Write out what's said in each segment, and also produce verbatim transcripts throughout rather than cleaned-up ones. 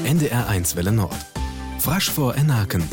N D R eins Welle Nord. Frasch vor Enaken.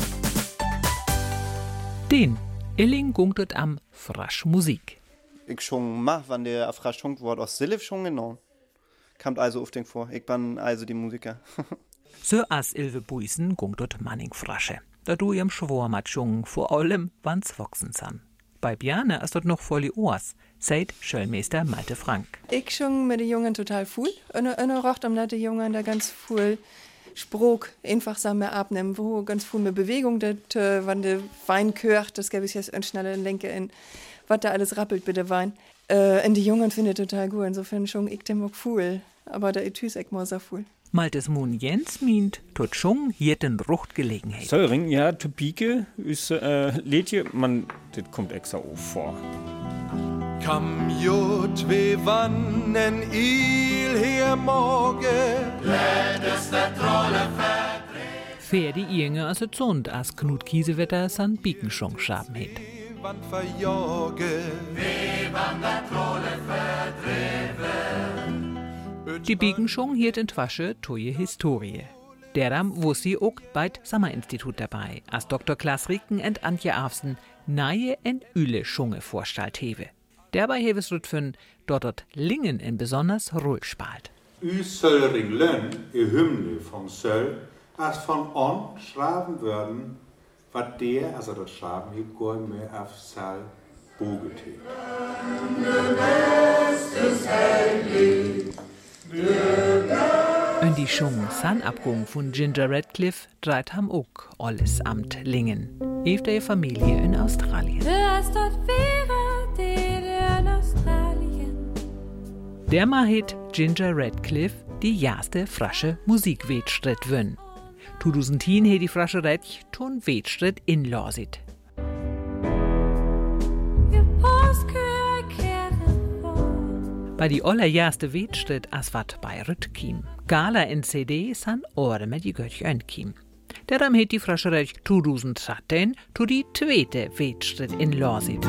Den Illing gunktet am Frasch Musik. Ich schon mach, wann der Frasch schunkt wurde, aus Silif schon genau. Kommt also auf den vor. Ich bin also die Musiker. So as Ilve Buisen gunktet Manning Frasche. Da du ihrem Schwormat schungen, vor allem wann's wachsen san. Bei Bjarne ist dort noch voll die Ohrs, sagt Schöllmeister Malte Frank. Ich schung mit den Jungen total viel. Und eine Rocht am die Jungen da ganz viel Spruch einfach zusammen abnehmen, wo ganz viel mit Bewegung, das, äh, wenn der Wein köcht, das gäbe ich jetzt eine schnelle Lenke in, was da alles rappelt bitte Wein. Äh, und die Jungen finde ich total gut, insofern schung ich dem auch viel. Aber der Etüs ich mal so viel. Maltes Moon Jens meint, tot schung hier den Ruchtgelegenheit. Säuring, ja, Topike ist äh, Lädje, man, das kommt extra auf vor. Kam jo twee wannen il her morgen, lädest der Trolle verdreht. Für die Inge als es Sund, als Knut Kiesewetter san Biekenschung schaben het. Wann verjorge, wie wann der Trolle verdreht. Die Biekenschung hielt in Twasche toje Historie. Deram wusste sie auch beim Sommer-Institut dabei, als Doktor Klaas Rieken und Antje Afsen nahe en Üle Schunge vorstellt hewe. Dabei hewe es Rütfen dort dort Lingen in besonders Roll spalt. U Söllring Lön, e Hymne von Söll, als von on schreiben würden, was der, also das Schreiben hier gar mehr auf Sal boget Und die Schung Sanabgung von Ginger Radcliffe dreht ham auch alles amt Lingen. Eft der Familie in Australien. Der mahet Ginger Radcliffe die erste frasche Musikwettstreit wön. zweitausendzehn he die frasche Rätch ton Wettstreit in Lorsit. Bei die allererste Wettstreit as wat bei Rüttkim. Gala in C D san Ohren mit die Götch önkim. Darum het die frasche Rätch zweitausenddreizehn to die zweite Wettstreit in Lorsit.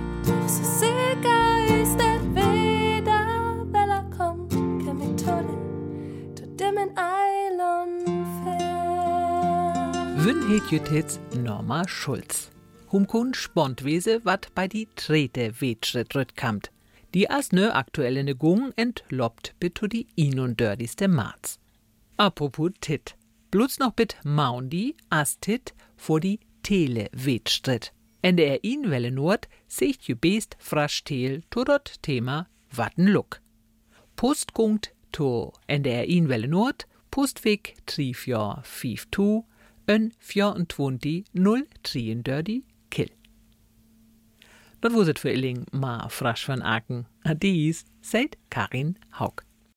Wün het jütitz Norma Schulz. Humkun Spontwese wat bei die dritte Wettstreit rüttkamt. Die as nö aktuelle ne Gung entlobt bitte die inundördigste Marz. Apropos Tit. Blutz noch bit Maundi as Tit vor die Tele-Wettstreit. En der Inwelle Nord sicht jü best frasch Tel to dort Thema Wattenluck. Postgunkt to en der Inwelle Nord, Postweg drei vier fünf zwei, en vierundzwanzig null dreiundvierzig Kill. Dort wo sit für Illing ma frasch von Aken. Adies, seit Karin Haug.